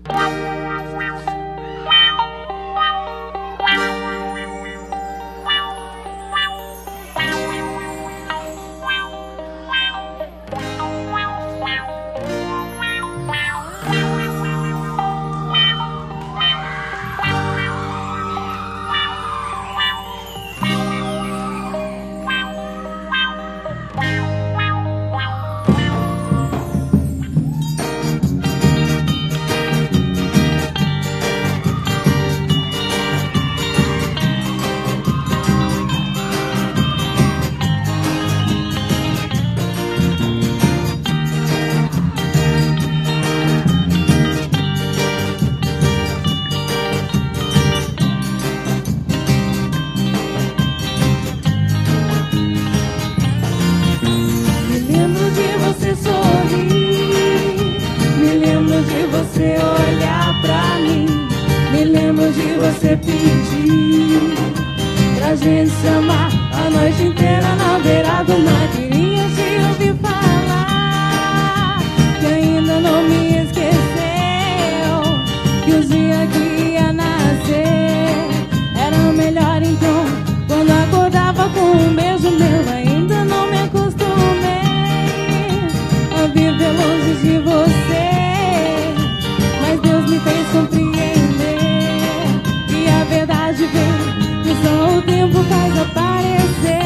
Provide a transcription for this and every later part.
Você olhar pra mim, me lembro de você pedir pra gente se amar a noite inteira na beira do mar. Queria te ouvir falar que ainda não me esqueceu, que o dia que ia nascer era o melhor. Então, quando acordava com um beijo meu, ainda não me acostumei a viver longe de você. Deus me fez compreender que a verdade vem, que só o tempo faz aparecer.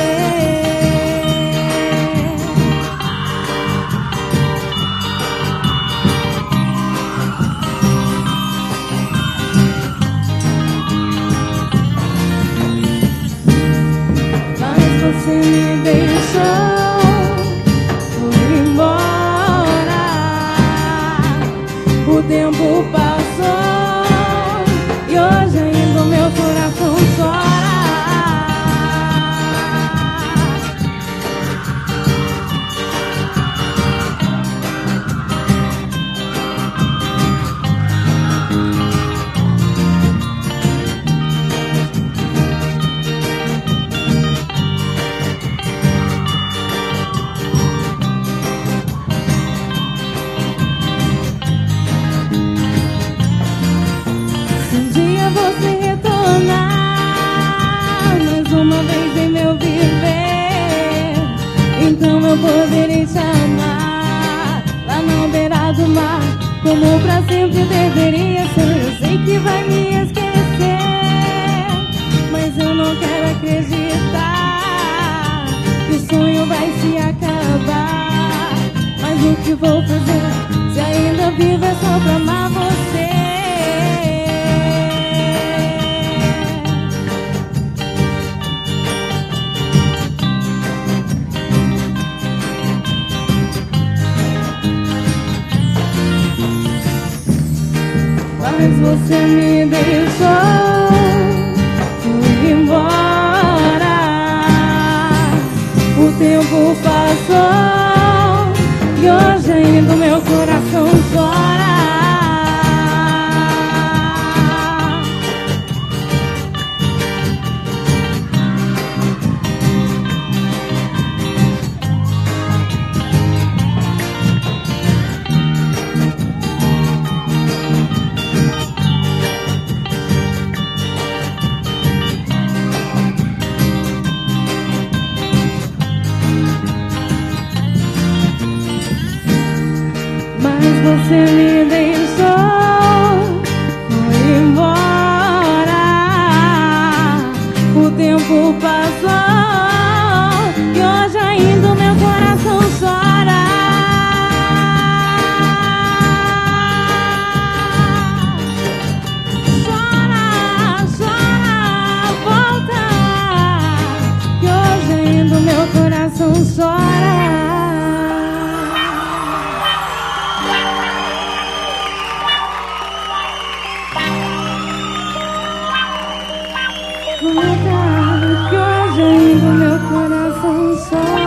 Mas você me deixou, foi embora. O tempo passou e hoje ainda o meu coração chora. Você retornar mais uma vez em meu viver, então eu poderei te amar lá na beira do mar, como pra sempre deveria ser. Eu sei que vai me esquecer, mas eu não quero acreditar que o sonho vai se acabar. Mas o que vou fazer se ainda vivo é só pra amar você? Mas você me deixou, foi embora. O tempo passou e hoje ainda o meu coração chora. Você me deixou, foi embora. O tempo passou e hoje ainda o meu coração chora. Chora, chora, volta, que hoje ainda o meu coração chora. Que hoje ainda o meu coração só